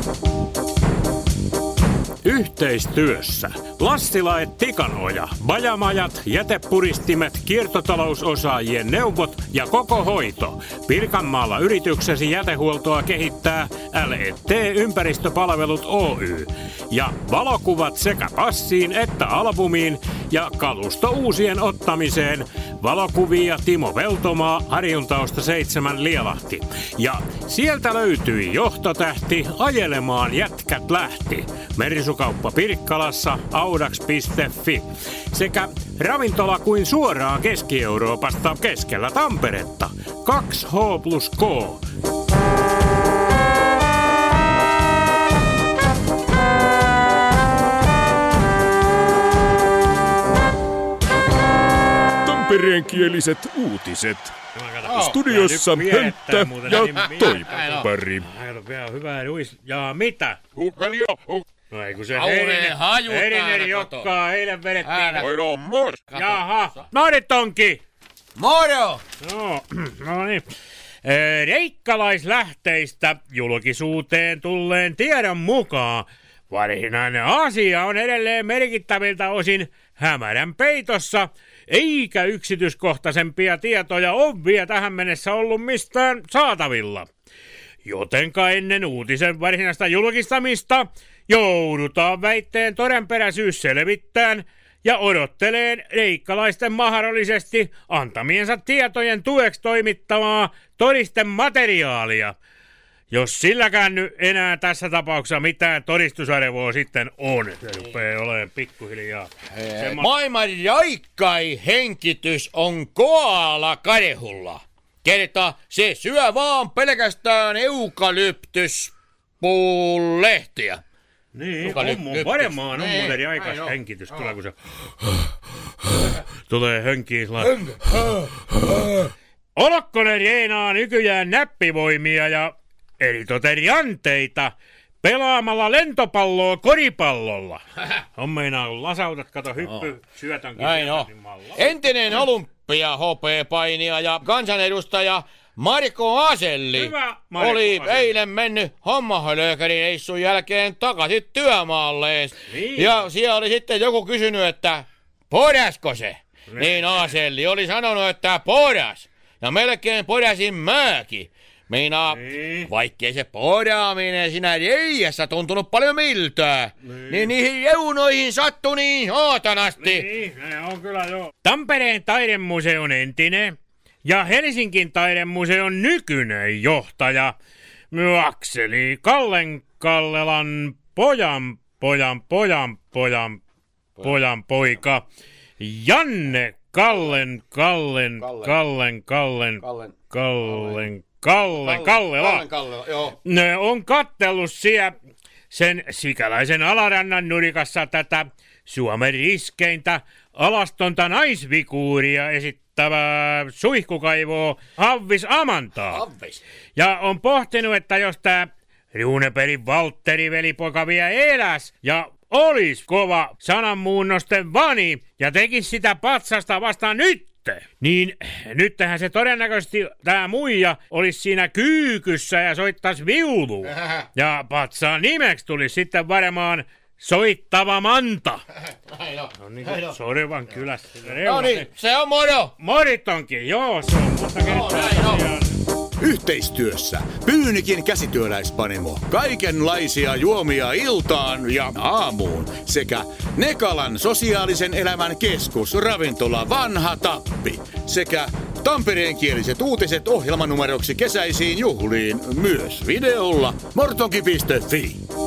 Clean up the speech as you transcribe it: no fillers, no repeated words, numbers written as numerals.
Yhteistyössä Lassila & Tikanoja, Bajamajat, jätepuristimet, kiertotalousosaajien neuvot ja koko hoito. Pirkanmaalla yrityksesi jätehuoltoa kehittää L&T Ympäristöpalvelut Oy. Ja valokuvat sekä passiin että albumiin ja kalusto uusien ottamiseen. Valokuvia Timo Veltomaa, Harjuntaosta 7 Lielahti. Ja sieltä löytyi johtotähti, ajelemaan jätkät lähti. Merisukauppa Pirkkalassa, audax.fi. Sekä ravintola kuin suoraan Keski-Euroopasta keskellä Tamperetta. 2H+K. Tampereenkieliset uutiset. Studiossa Pönttö ja Toippari. Hyvä ruis. Ja mitä? No ei kun se Heininen jokkaa eilen vedettiin. Jaha, Maritonki. Moro! No niin. Reikkalaislähteistä julkisuuteen tulleen tiedon mukaan varsinainen asia on edelleen merkittäviltä osin hämärän peitossa, eikä yksityiskohtaisempia tietoja ole vielä tähän mennessä ollut mistään saatavilla. Jotenka ennen uutisen varsinaista julkistamista joudutaan väitteen todenperäisyys selvittämään ja odotteleen reikkalaisten mahdollisesti antamiensa tietojen tueksi toimittamaa todistemateriaalia. Jos silläkään nyt enää tässä tapauksessa mitään todistusarvoa sitten on. Se rupeaa olemaan pikkuhiljaa. Maailman raikkain henkitys on koala Karehulla. Kerta se syö vaan pelkästään eukalyptuspuun lehtiä. Niin, varmaan on muuten raikas henkitys. Kyllä kun se tulee hönkiin. Olokkonen reenaa nykyään näppivoimia ja eritoten ranteita pelaamalla lentopalloa koripallolla. On meinaa, kun lasautat, kato syötönkin. Näin on. Entinen olympia-HP-painija ja kansanedustaja Marko Aselli oli eilen mennyt hommahölökärireissun jälkeen takaisin työmaalleen. Niin. Ja siellä oli sitten joku kysynyt, että podasko se? Niin Aselli oli sanonut, että podas. Ja melkein podasin mäkin. Meinaa, vaikkei se podaaminen siinä reijässä tuntunut paljon miltään, niin niihin reunoihin sattui niin haatanasti. Niin, ne on kyllä joo. Tampereen taidemuseon entinen ja Helsingin taidemuseon nykyinen johtaja Akseli Kallelan pojan poika Janne Kallela. Joo. Ne on kattellut siellä sen sikäläisen alarannan nurikassa tätä Suomen riskeintä alastonta naisvikuuria esittävää suihkukaivoa Havvis Amantaa. Havvis. Ja on pohtinut, että jos tää Runebergin Valtteri velipoika vielä eläs ja olis kova sananmuunnosten vani ja tekis sitä patsasta vasta nyt, niin nythän se todennäköisesti tää muija olisi siinä kyykyssä ja soittais viulua. Ja patsaan nimeksi tulisi sitten varmaan Soittava Manta. No niin kuin Sorvan kylässä. No niin, se on moro. Moritonkin, joo, se on monta kertaa. Yhteistyössä Pyynikin käsityöläispanimo. Kaikenlaisia juomia iltaan ja aamuun. Sekä Nekalan sosiaalisen elämän keskus ravintola Vanha Tappi. Sekä tampereenkieliset uutiset ohjelmanumeroksi kesäisiin juhliin myös videolla mortonki.fi.